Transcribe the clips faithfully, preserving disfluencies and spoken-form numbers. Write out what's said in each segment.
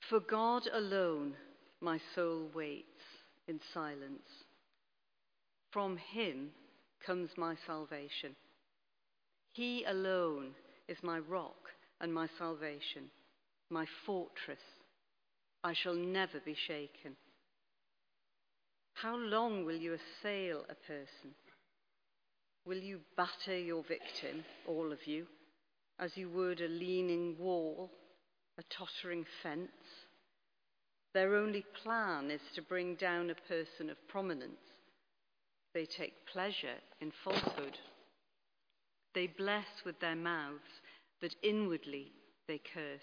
For God alone my soul waits in silence. From him comes my salvation. He alone is my rock and my salvation, my fortress. I shall never be shaken. How long will you assail a person? Will you batter your victim, all of you, as you would a leaning wall, a tottering fence? Their only plan is to bring down a person of prominence. They take pleasure in falsehood. They bless with their mouths, but inwardly they curse.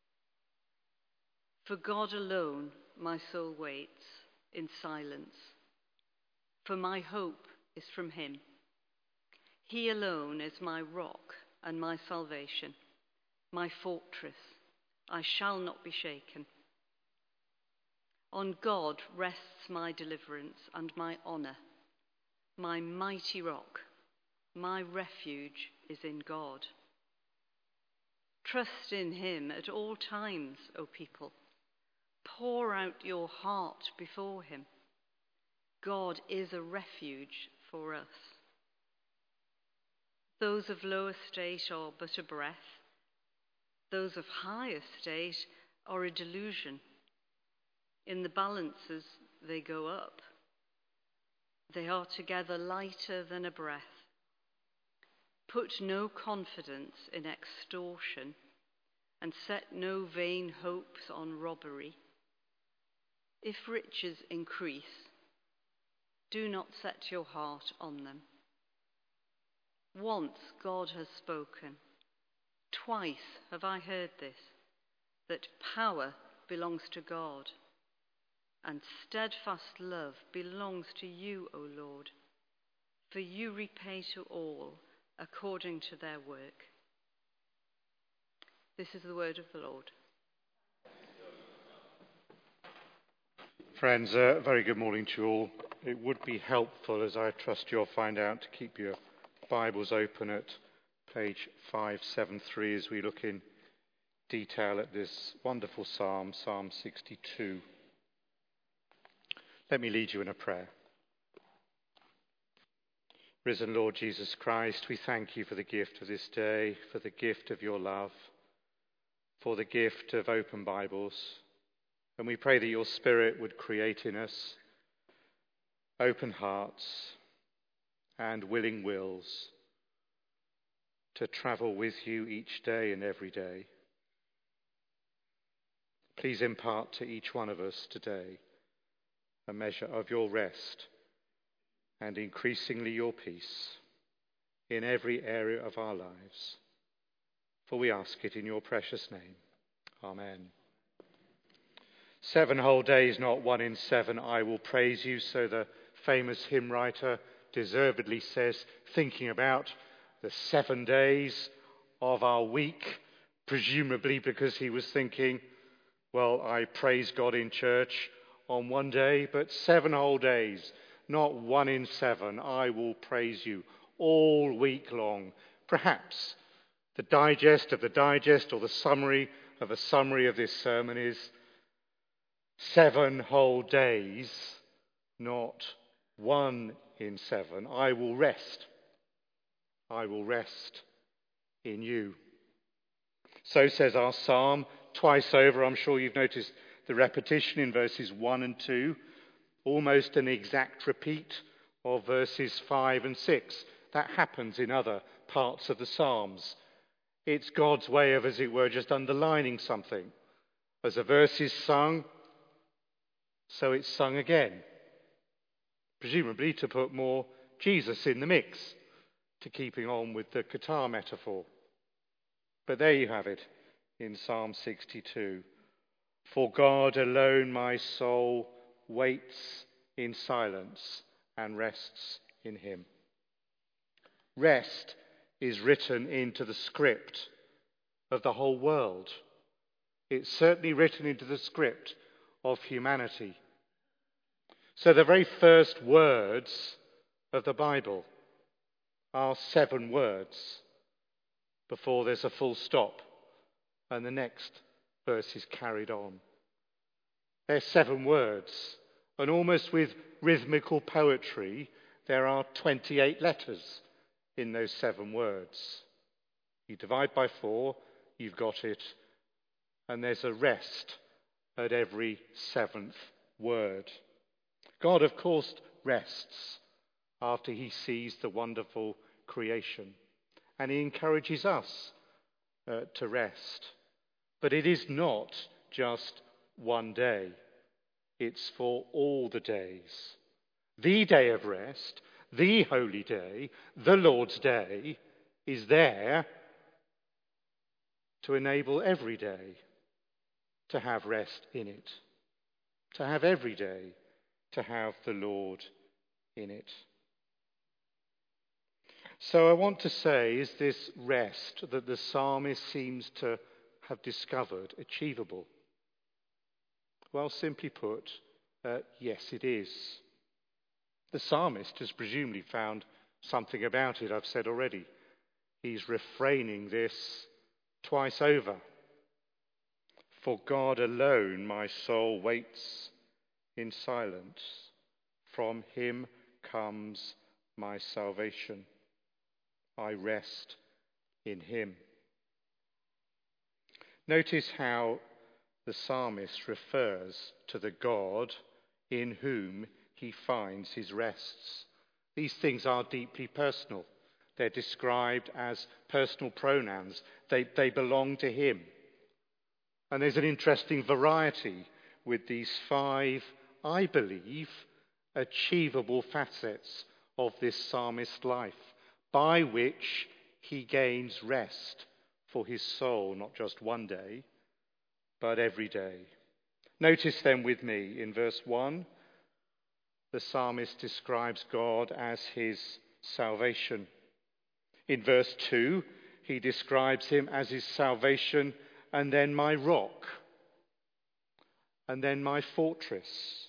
For God alone my soul waits in silence, for my hope is from him. He alone is my rock and my salvation, my fortress. I shall not be shaken. On God rests my deliverance and my honour. My mighty rock, my refuge is in God. Trust in him at all times, O people. Pour out your heart before him. God is a refuge for us. Those of low estate are but a breath. Those of high estate are a delusion. In the balances they go up. They are together lighter than a breath. Put no confidence in extortion, and set no vain hopes on robbery. If riches increase, do not set your heart on them. Once God has spoken, twice have I heard this, that power belongs to God, and steadfast love belongs to you, O Lord, for you repay to all according to their work. This is the word of the Lord. Friends, a uh, very good morning to you all. It would be helpful, as I trust you'll find out, to keep your Bibles open at page five seventy-three as we look in detail at this wonderful psalm, Psalm sixty-two. Let me lead you in a prayer. Risen Lord Jesus Christ, we thank you for the gift of this day, for the gift of your love, for the gift of open Bibles. And we pray that your Spirit would create in us open hearts and willing wills to travel with you each day and every day. Please impart to each one of us today a measure of your rest and increasingly your peace in every area of our lives. For we ask it in your precious name. Amen. Seven whole days, not one in seven, I will praise you, so the famous hymn writer deservedly says, thinking about the seven days of our week, presumably because he was thinking, well, I praise God in church on one day, but seven whole days, not one in seven, I will praise you all week long. Perhaps the digest of the digest or the summary of a summary of this sermon is seven whole days, not one in seven. I will rest. I will rest in you. So says our psalm twice over. I'm sure you've noticed the repetition in verses one and two. Almost an exact repeat of verses five and six. That happens in other parts of the Psalms. It's God's way of, as it were, just underlining something. As a verse is sung, so it's sung again. Presumably to put more Jesus in the mix, to keeping on with the guitar metaphor. But there you have it in Psalm sixty-two. For God alone my soul waits in silence and rests in him. Rest is written into the script of the whole world. It's certainly written into the script of humanity. So the very first words of the Bible are seven words before there's a full stop and the next verse is carried on. They're seven words. And almost with rhythmical poetry, there are twenty-eight letters in those seven words. You divide by four, you've got it. And there's a rest at every seventh word. God, of course, rests after he sees the wonderful creation. And he encourages us uh, to rest. But it is not just one day. It's for all the days. The day of rest, the holy day, the Lord's day, is there to enable every day to have rest in it. To have every day to have the Lord in it. So I want to say, is this rest that the psalmist seems to have discovered achievable? Well, simply put, uh, yes, it is. The psalmist has presumably found something about it, I've said already. He's refraining this twice over. For God alone my soul waits in silence. From him comes my salvation. I rest in him. Notice how the psalmist refers to the God in whom he finds his rests. These things are deeply personal. They're described as personal pronouns. They, they belong to him. And there's an interesting variety with these five, I believe, achievable facets of this psalmist's life, by which he gains rest for his soul, not just one day, but every day. Notice then with me in verse one, the psalmist describes God as his salvation. In verse two, he describes him as his salvation and then my rock, and then my fortress.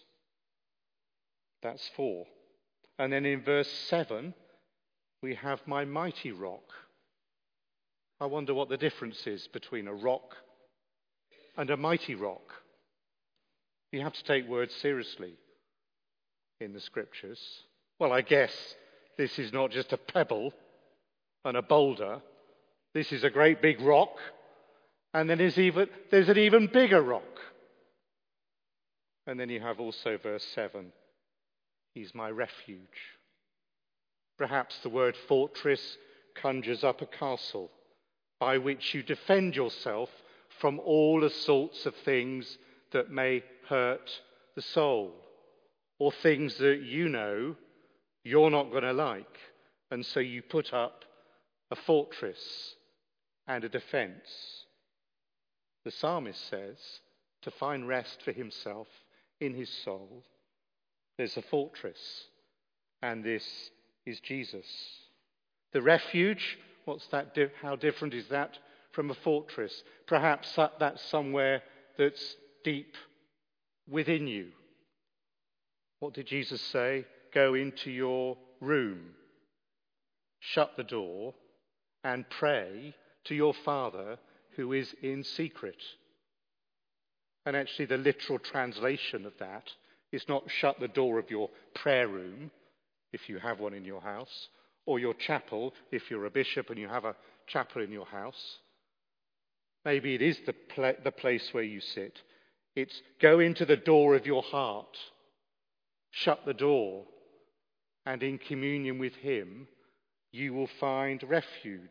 That's four. And then in verse seven, we have my mighty rock. I wonder what the difference is between a rock and a mighty rock. You have to take words seriously in the scriptures. Well, I guess this is not just a pebble and a boulder. This is a great big rock. And then there's, even, there's an even bigger rock. And then you have also verse seven. He's my refuge. Perhaps the word fortress conjures up a castle by which you defend yourself from all the sorts of things that may hurt the soul, or things that you know you're not going to like. And so you put up a fortress and a defense. The psalmist says, to find rest for himself in his soul, there's a fortress, and this is Jesus. The refuge, what's that? Di- how different is that from a fortress? Perhaps that, that's somewhere that's deep within you. What did Jesus say? Go into your room, shut the door, and pray to your Father who is in secret. And actually the literal translation of that is not shut the door of your prayer room, if you have one in your house, or your chapel, if you're a bishop and you have a chapel in your house. Maybe it is the, pla- the place where you sit. It's go into the door of your heart, shut the door, and in communion with him, you will find refuge.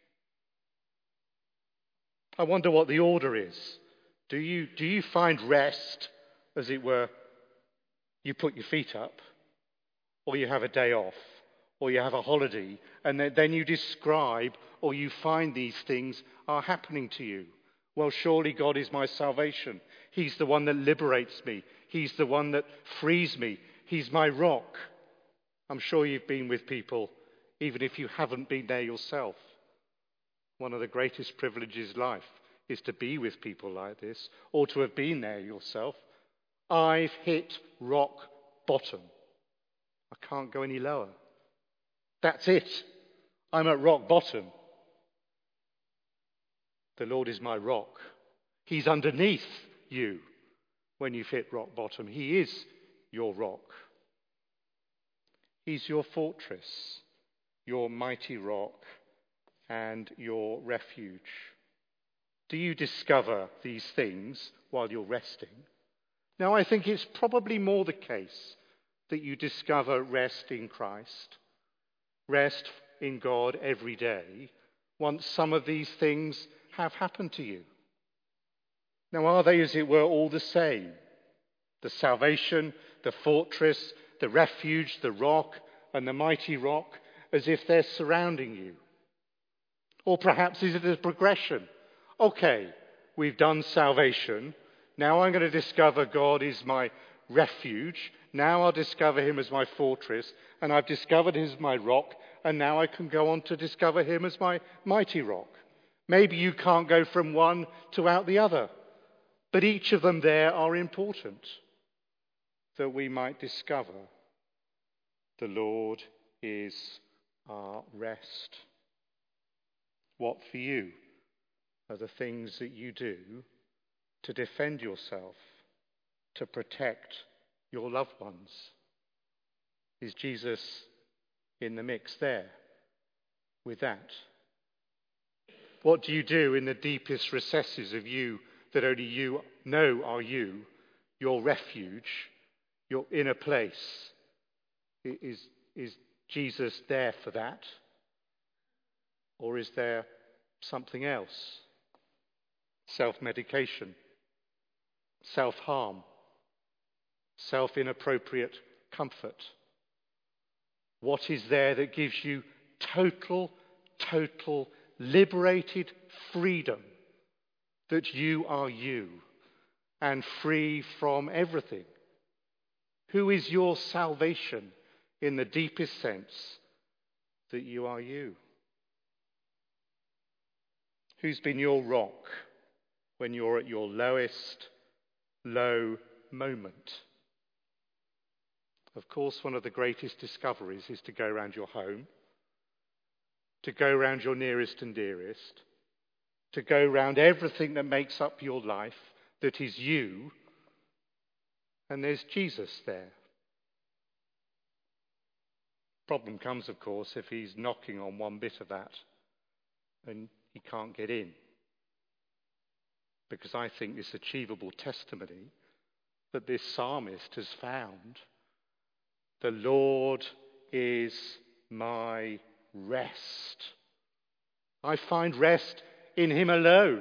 I wonder what the order is. Do you, do you find rest, as it were, you put your feet up, or you have a day off, or you have a holiday, and then you describe or you find these things are happening to you? Well, surely God is my salvation. He's the one that liberates me. He's the one that frees me. He's my rock. I'm sure you've been with people, even if you haven't been there yourself. One of the greatest privileges in life is to be with people like this, or to have been there yourself. I've hit rock bottom. I can't go any lower. That's it. I'm at rock bottom. The Lord is my rock. He's underneath you. when you've hit rock bottom. He is your rock. He's your fortress, your mighty rock, and your refuge. Do you discover these things while you're resting? Now, I think it's probably more the case that you discover rest in Christ, rest in God every day, once some of these things have happened to you. Now, are they, as it were, all the same? The salvation, the fortress, the refuge, the rock, and the mighty rock, as if they're surrounding you? Or perhaps is it a progression? Okay, we've done salvation. Now I'm going to discover God is my refuge. Now I'll discover him as my fortress. And I've discovered him as my rock. And now I can go on to discover him as my mighty rock. Maybe you can't go from one to out the other. But each of them there are important, that we might discover the Lord is our rest. What for you are the things that you do to defend yourself, to protect your loved ones? Is Jesus in the mix there with that? What do you do in the deepest recesses of you that only you know are you, your refuge, your inner place? Is, is Jesus there for that? Or is there something else? Self-medication, self-harm, self-inappropriate comfort. What is there that gives you total, total, liberated freedom that you are you and free from everything? Who is your salvation in the deepest sense that you are you? Who's been your rock when you're at your lowest low moment? Of course, one of the greatest discoveries is to go around your home, to go around your nearest and dearest, to go around everything that makes up your life, that is you, and there's Jesus there. Problem comes, of course, if he's knocking on one bit of that and he can't get in. Because I think this achievable testimony that this psalmist has found, the Lord is my rest. I find rest in him alone.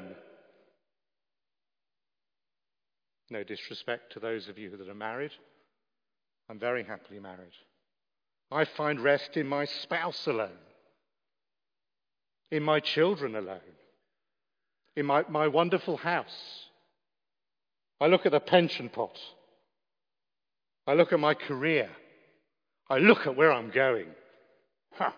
No disrespect to those of you that are married. I'm very happily married. I find rest in my spouse alone, in my children alone, in my, my wonderful house. I look at the pension pot. I look at my career. I look at where I'm going. Huh.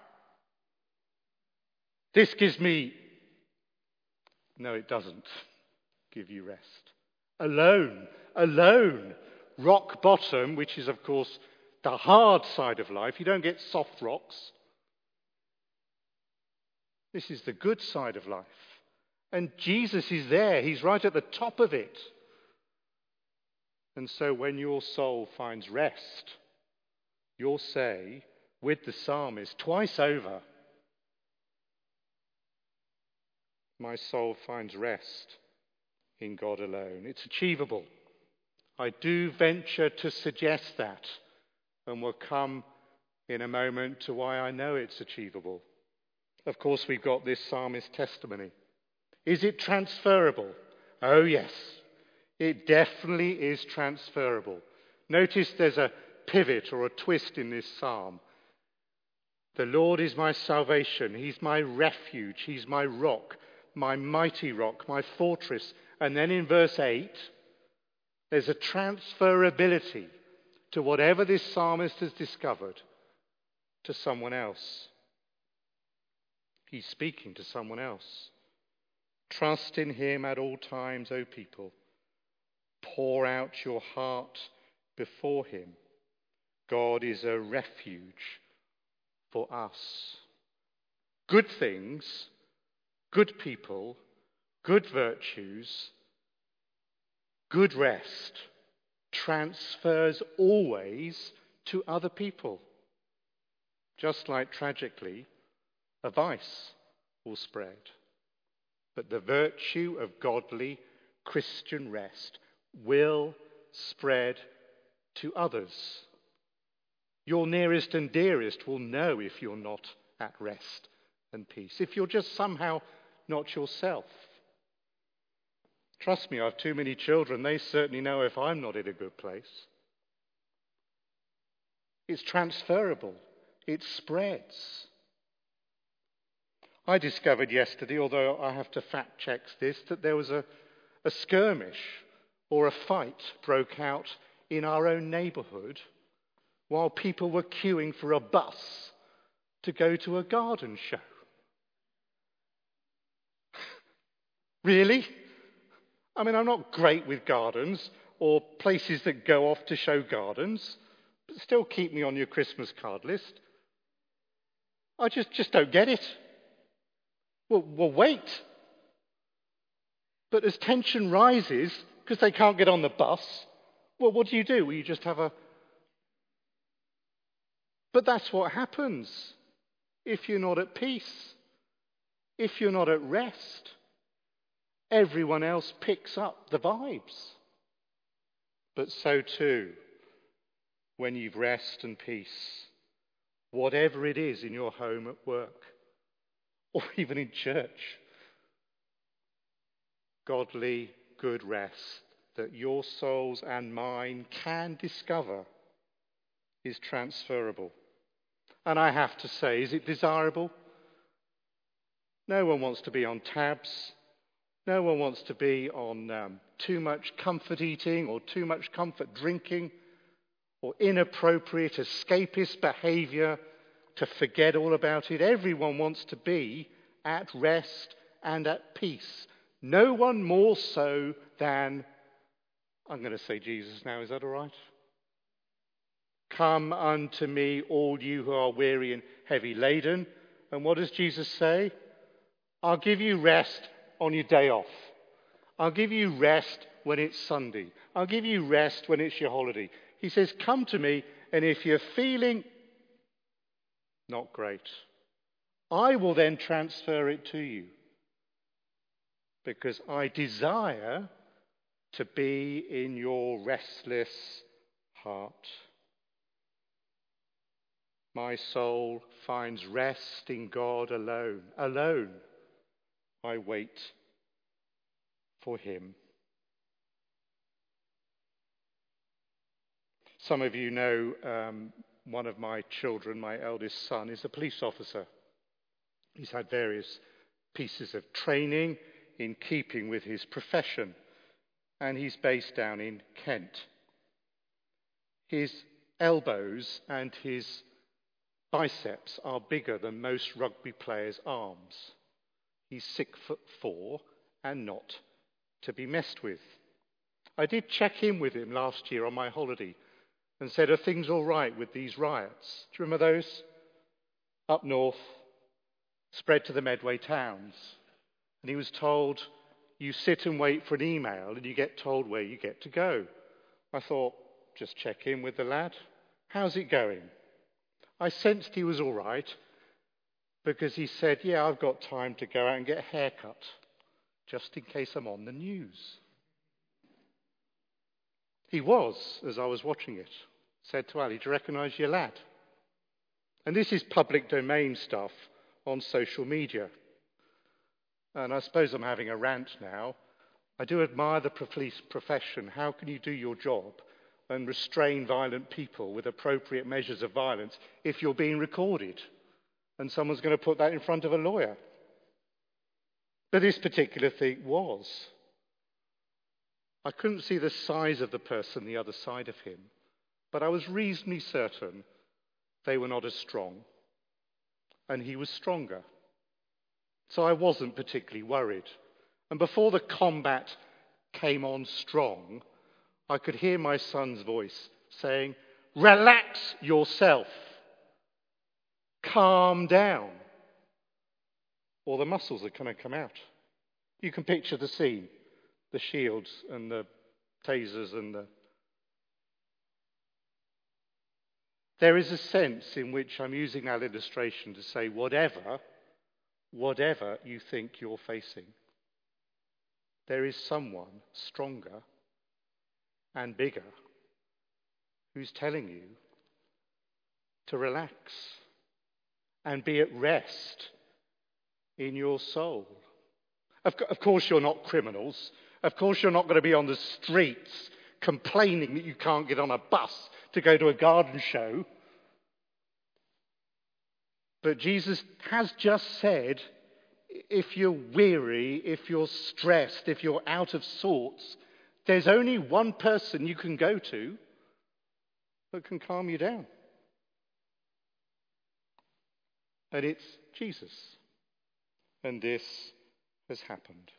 This gives me... No, it doesn't give you rest. Alone, alone, rock bottom, which is, of course, the hard side of life. You don't get soft rocks. This is the good side of life. And Jesus is there. He's right at the top of it. And so when your soul finds rest, you'll say, with the psalmist, twice over, my soul finds rest in God alone. It's achievable. I do venture to suggest that, and we'll come in a moment to why I know it's achievable. Of course, we've got this psalmist testimony. Is it transferable? Oh, yes. It definitely is transferable. Notice there's a pivot or a twist in this psalm. The Lord is my salvation. He's my refuge. He's my rock, my mighty rock, my fortress. And then in verse eight, there's a transferability to whatever this psalmist has discovered to someone else. He's speaking to someone else. Trust in him at all times, O people. Pour out your heart before him. God is a refuge for us. Good things, good people, good virtues, good rest transfers always to other people. Just like, tragically, a vice will spread. But the virtue of godly Christian rest will spread to others. Your nearest and dearest will know if you're not at rest and peace, if you're just somehow not yourself. Trust me, I have too many children. They certainly know if I'm not in a good place. It's transferable. It spreads. I discovered yesterday, although I have to fact check this, that there was a, a skirmish or a fight broke out in our own neighbourhood while people were queuing for a bus to go to a garden show. Really? I mean, I'm not great with gardens or places that go off to show gardens, but still keep me on your Christmas card list. I just, just don't get it. Well, well, wait. But as tension rises, because they can't get on the bus, well, what do you do? Well, you just have a... But that's what happens if you're not at peace, if you're not at rest. Everyone else picks up the vibes. But so too, when you've rest and peace, whatever it is in your home, at work, or even in church, godly, good rest that your souls and mine can discover is transferable. And I have to say, is it desirable? No one wants to be on tabs. No one wants to be on um, too much comfort eating or too much comfort drinking or inappropriate escapist behaviour to forget all about it. Everyone wants to be at rest and at peace. No one more so than, I'm going to say Jesus now, is that all right? Come unto me, all you who are weary and heavy laden. And what does Jesus say? I'll give you rest on your day off. I'll give you rest when it's Sunday. I'll give you rest when it's your holiday. He says, come to me, and if you're feeling not great, I will then transfer it to you. Because I desire to be in your restless heart. My soul finds rest in God alone. Alone I wait for him. Some of you know um, one of my children, my eldest son, is a police officer. He's had various pieces of training in keeping with his profession, and he's based down in Kent. His elbows and his biceps are bigger than most rugby players' arms. He's six foot four and not to be messed with. I did check in with him last year on my holiday and said, are things all right with these riots? Do you remember those? Up north, spread to the Medway towns. And he was told, you sit and wait for an email and you get told where you get to go. I thought, just check in with the lad. How's it going? I sensed he was all right because he said, yeah, I've got time to go out and get a haircut just in case I'm on the news. He was, as I was watching it, said to Ali, do you recognise your lad? And this is public domain stuff on social media. And I suppose I'm having a rant now. I do admire the police profession. How can you do your job and restrain violent people with appropriate measures of violence if you're being recorded and someone's going to put that in front of a lawyer? But this particular thing was. I couldn't see the size of the person the other side of him, but I was reasonably certain they were not as strong, and he was stronger. So I wasn't particularly worried. And before the combat came on strong, I could hear my son's voice saying, relax yourself, calm down, or the muscles are going to come out. You can picture the scene. The shields and the tasers and the There is a sense in which I'm using that illustration to say whatever, whatever you think you're facing, there is someone stronger and bigger who's telling you to relax and be at rest in your soul. Of, co- of course you're not criminals. Of course you're not going to be on the streets complaining that you can't get on a bus to go to a garden show. But Jesus has just said, if you're weary, if you're stressed, if you're out of sorts, there's only one person you can go to that can calm you down. And it's Jesus. And this has happened.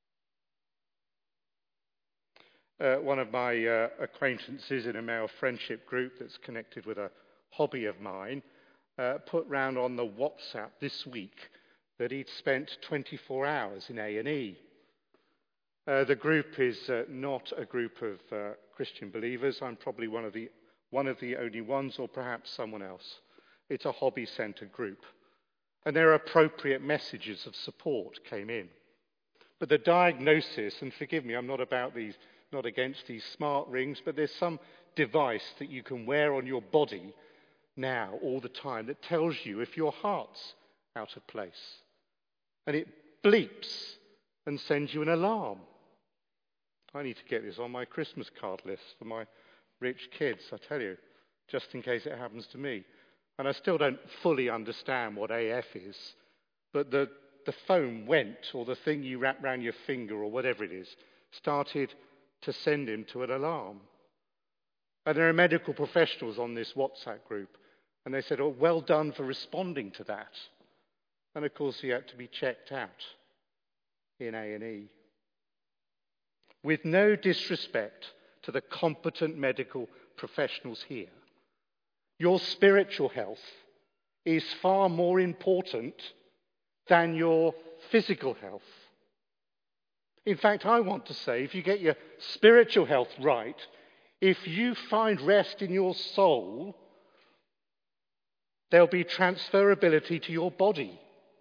Uh, one of my uh, acquaintances in a male friendship group that's connected with a hobby of mine uh, put round on the WhatsApp this week that he'd spent twenty-four hours in A and E. Uh, the group is uh, not a group of uh, Christian believers. I'm probably one of the one of the only ones, or perhaps someone else. It's a hobby-centred group. And their appropriate messages of support came in. But the diagnosis, and forgive me, I'm not about these, not against these smart rings, but there's some device that you can wear on your body now all the time that tells you if your heart's out of place. And it bleeps and sends you an alarm. I need to get this on my Christmas card list for my rich kids, I tell you, just in case it happens to me. And I still don't fully understand what A F is, but the, the phone went, or the thing you wrap round your finger, or whatever it is, started to send him to an alarm. And there are medical professionals on this WhatsApp group, and they said, oh, well done for responding to that. And of course he had to be checked out in A and E. With no disrespect to the competent medical professionals here, your spiritual health is far more important than your physical health. In fact, I want to say, if you get your spiritual health right, if you find rest in your soul, there'll be transferability to your body.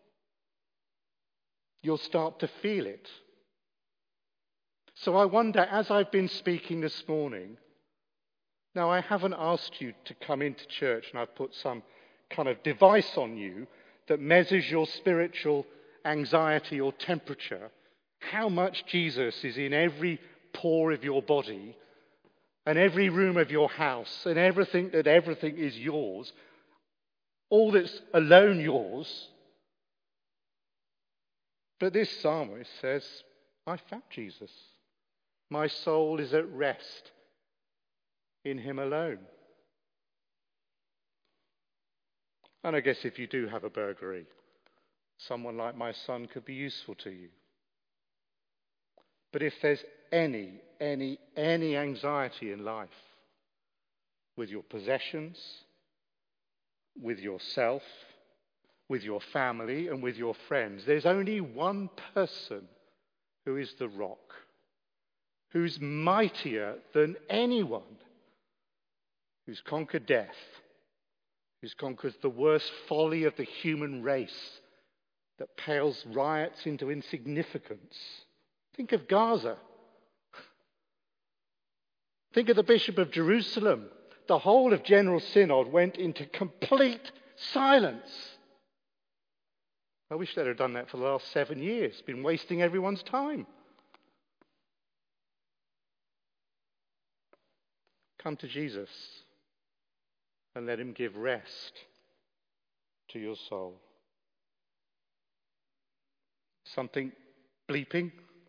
You'll start to feel it. So I wonder, as I've been speaking this morning, now I haven't asked you to come into church and I've put some kind of device on you that measures your spiritual anxiety or temperature, how much Jesus is in every pore of your body and every room of your house and everything that everything is yours, all that's alone yours. But this psalmist says, I found Jesus. My soul is at rest in him alone. And I guess if you do have a burglary, someone like my son could be useful to you. But if there's any, any, any anxiety in life with your possessions, with yourself, with your family and with your friends, there's only one person who is the rock, who's mightier than anyone, who's conquered death, who's conquered the worst folly of the human race that pales riots into insignificance. Think of Gaza. Think of the Bishop of Jerusalem. The whole of General Synod went into complete silence. I wish they'd have done that for the last seven years. Been wasting everyone's time. Come to Jesus and let him give rest to your soul. Something bleeping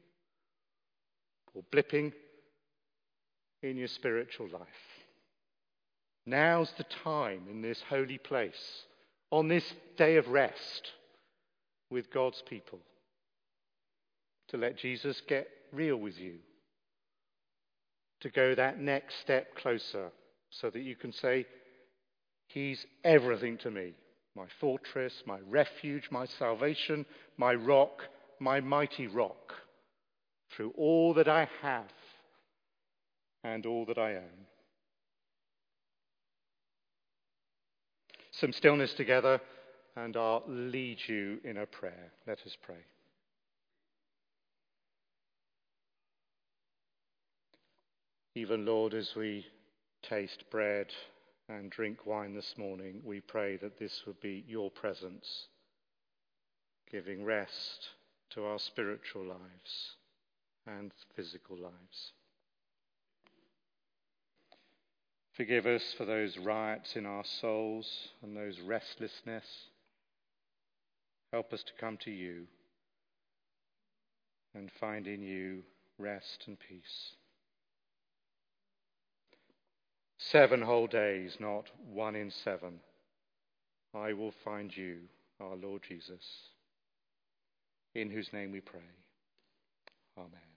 or blipping in your spiritual life. Now's the time in this holy place, on this day of rest with God's people, to let Jesus get real with you, to go that next step closer so that you can say, he's everything to me, my fortress, my refuge, my salvation, my rock, my mighty rock, through all that I have and all that I own. some stillness together, and I'll lead you in a prayer. Let us pray. Even, Lord, as we taste bread and drink wine this morning, we pray that this would be your presence, giving rest to our spiritual lives and physical lives. Forgive us for those riots in our souls and those restlessness. Help us to come to you and find in you rest and peace. Seven whole days, not one in seven, I will find you, our Lord Jesus, in whose name we pray. Amen.